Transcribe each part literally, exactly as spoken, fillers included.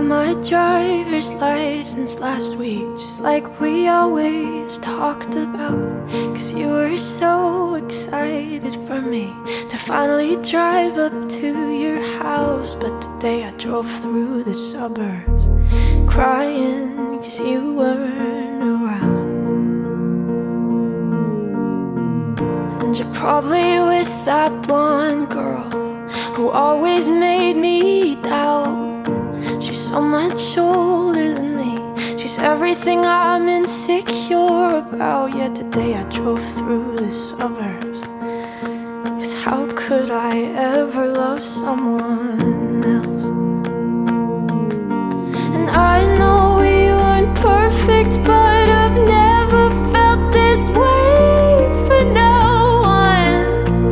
got my driver's license last week, just like we always talked about. Cause you were so excited for me to finally drive up to your house. But today I drove through the suburbs crying cause you weren't around. And you're probably with that blonde girl who always made me doubt. She's so much older than me, she's everything I'm insecure about. Yet today I drove through the suburbs, cause how could I ever love someone else? And I know we weren't perfect, but I've never felt this way for no one.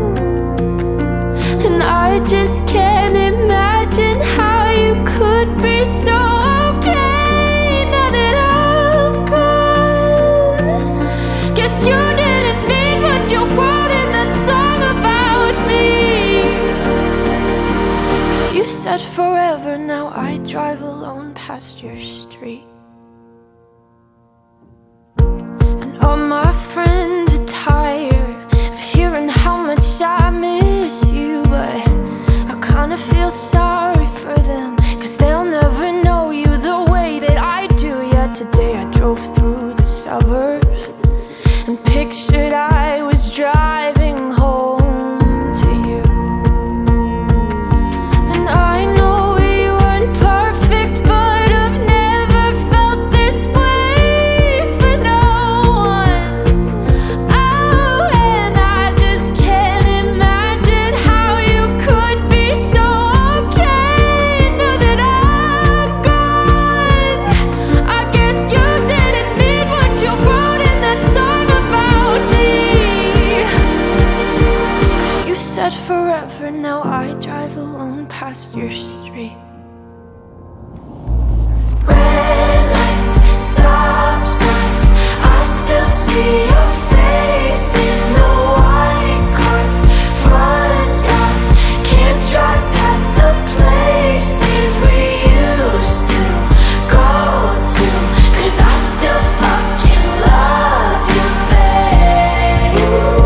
And I just can't imagine how you could be so okay now that I'm gone. Guess you didn't mean what you wrote in that song about me. Cause you said forever, now I drive alone past your street. And all my friends are tired of hearing how much I miss you, but I kinda feel sorry for them, cause they'll never know you the way that I do. Yet today I drove through the suburbs and pictured I was driving home to you. And I know we weren't perfect, but I've never felt this way for no one. Oh, and I just can't imagine how you could be so okay now that I'm gone. I guess you didn't mean what you wrote in that song about me. Cause you said forever, now I drive alone past your street. Red lights, stop signs, I still see your face in the white cars, front yards. Can't drive past the places we used to go to, cause I still fucking love you, babe.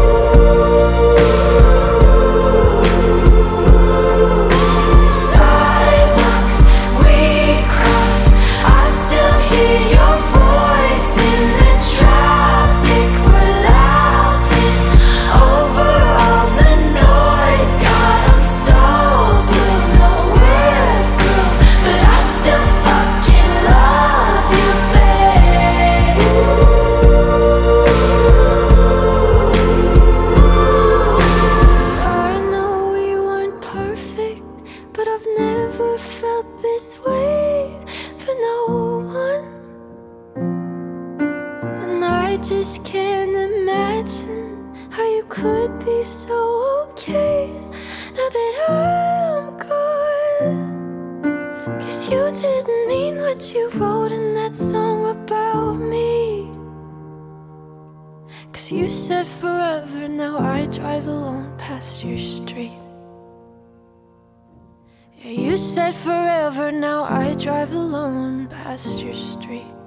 Sidewalks we crossed, I still hear your voice in the traffic. We're laughing over all the noise. God, I'm so blue, no we're through, but I still fucking love you, babe. I know we weren't perfect, but I've never felt this way for no one. And I just can't imagine how you could be so okay now that I'm gone. Cause you didn't mean what you wrote in that song about me. Cause you said forever, now I drive alone past your street. Yeah, you said forever, now I drive alone past your street.